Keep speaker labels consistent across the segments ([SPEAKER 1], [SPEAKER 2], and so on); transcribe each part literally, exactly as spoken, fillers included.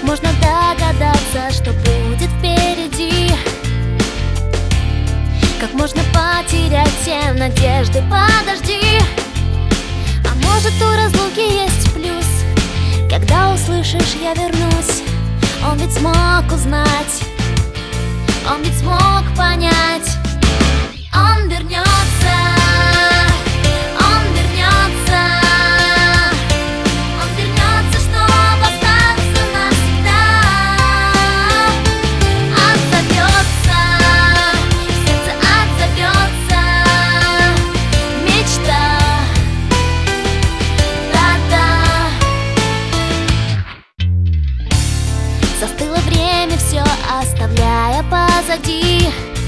[SPEAKER 1] можно догадаться, что будет впереди? Как можно потерять все надежды? Подожди. А может, у разлуки есть плюс? Когда услышишь «я вернусь», он ведь смог узнать, он ведь смог понять. Он вернется, он вернется, он вернется, чтобы остаться навсегда. Отзовется, сердце отзовется, мечта, да-да. Застыло время, все оставляя позади.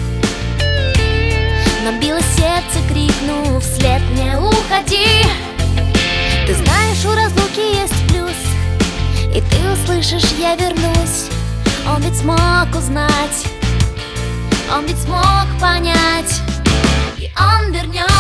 [SPEAKER 1] Но било сердце, крикнув вслед: не уходи. Ты знаешь, у разлуки есть плюс, и ты услышишь «я вернусь». Он ведь смог узнать, он ведь смог понять. И он вернется.